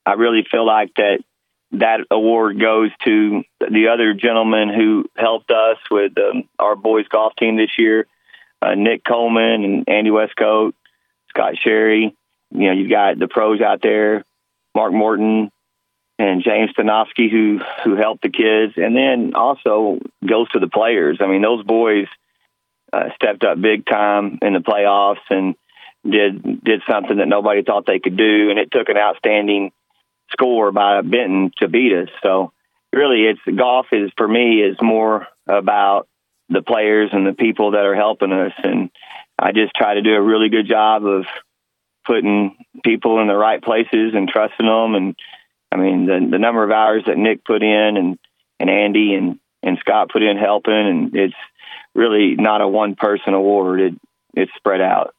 I really feel like that award goes to the other gentleman who helped us with our boys golf team this year, Nick Coleman and Andy Westcoat, Scott Sherry. You've got the pros out there, Mark Morton and James Stanofsky, who helped the kids. And then also goes to the players. I mean, those boys stepped up big time in the playoffs and did something that nobody thought they could do. And it took an outstanding score by Benton to beat us. So really golf for me is more about the players and the people that are helping us. And I just try to do a really good job of putting people in the right places and trusting them. And I mean, the number of hours that Nick put in and Andy and Scott put in helping, and it's really not a one person award. It's spread out.